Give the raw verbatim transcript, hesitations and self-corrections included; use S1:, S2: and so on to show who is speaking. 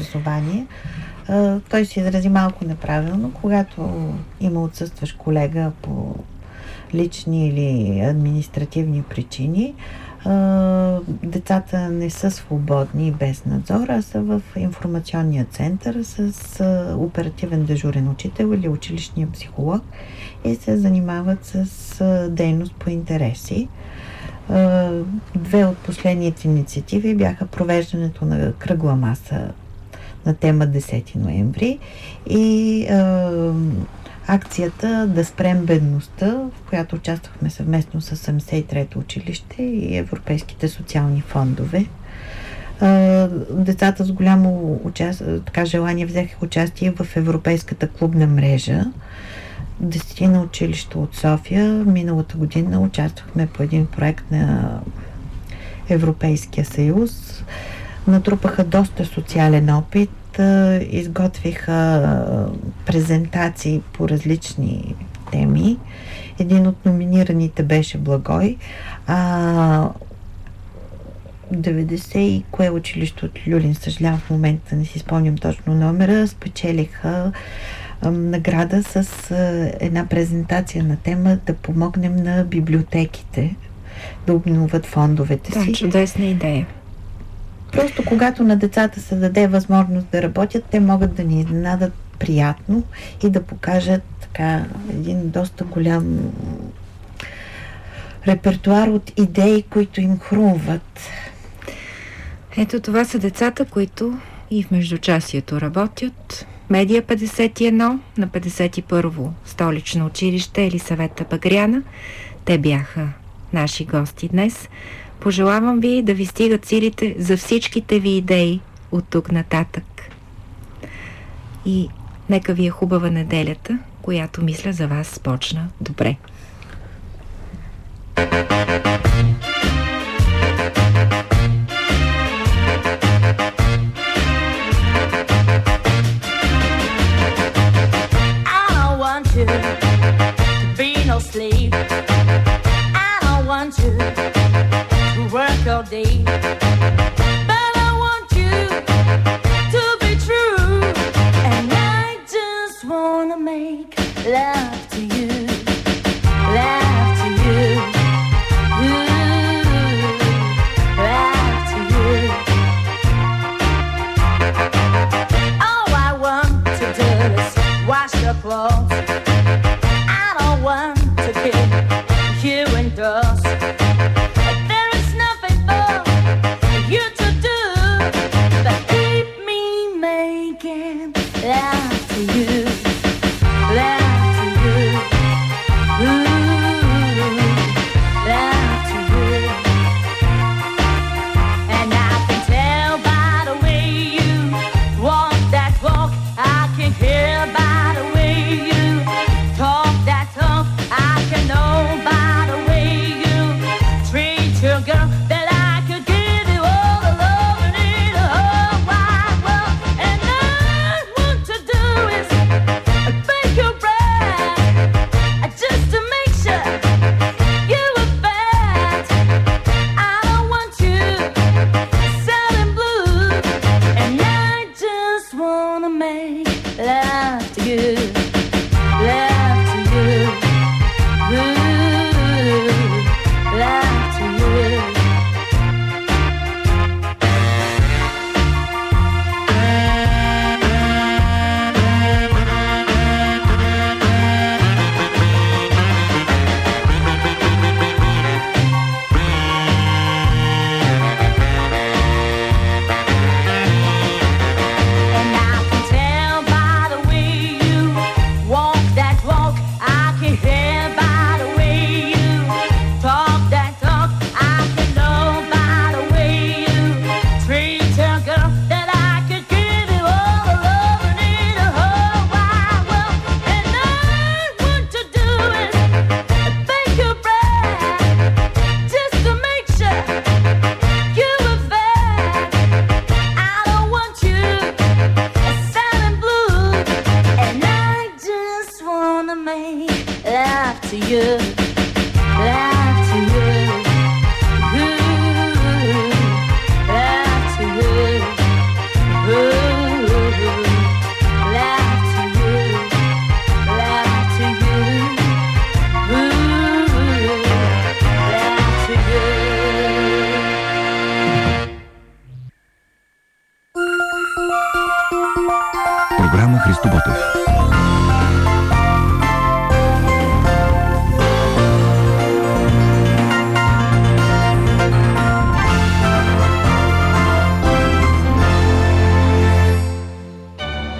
S1: образование. А, той се изрази малко неправилно, когато има отсъстващ колега по лични или административни причини. Uh, децата не са свободни и без надзор, а са в информационния център с uh, оперативен дежурен учител или училищния психолог и се занимават с uh, дейност по интереси. Uh, две от последните инициативи бяха провеждането на кръгла маса на тема десети ноември и uh, акцията "Да спрем бедността", в която участвахме съвместно с седемдесет и трето училище и европейските социални фондове. Децата с голямо участ... така, желание взеха участие в Европейската клубна мрежа. Десетина училища от София. Миналата година участвахме по един проект на Европейския съюз. Натрупаха доста социален опит, изготвиха презентации по различни теми. Един от номинираните беше Благой, а деветдесет и кое училище от Люлин, съжалявам в момента, не си спомням точно номера, спечелиха а, награда с а, една презентация на тема "Да помогнем на библиотеките да обновят фондовете си".
S2: Да, чудесна идея.
S1: Просто когато на децата се даде възможност да работят, те могат да ни изненадат приятно и да покажат така един доста голям репертуар от идеи, които им хрумват.
S2: Ето това са децата, които и в междучасието работят. Медия петдесет и едно на петдесет и първо столично училище Елисавета Багряна. Те бяха наши гости днес. Пожелавам ви да ви стигат силите за всичките ви идеи от тук нататък. И нека ви е хубава неделята, която, мисля, за вас почна добре.
S3: Work all day, but I want you to be true, and I just wanna make love to you, love to you, ooh, love to you. All I want to do is wash your clothes. I don't want to keep you indoors. By the way you
S4: Христо Ботев.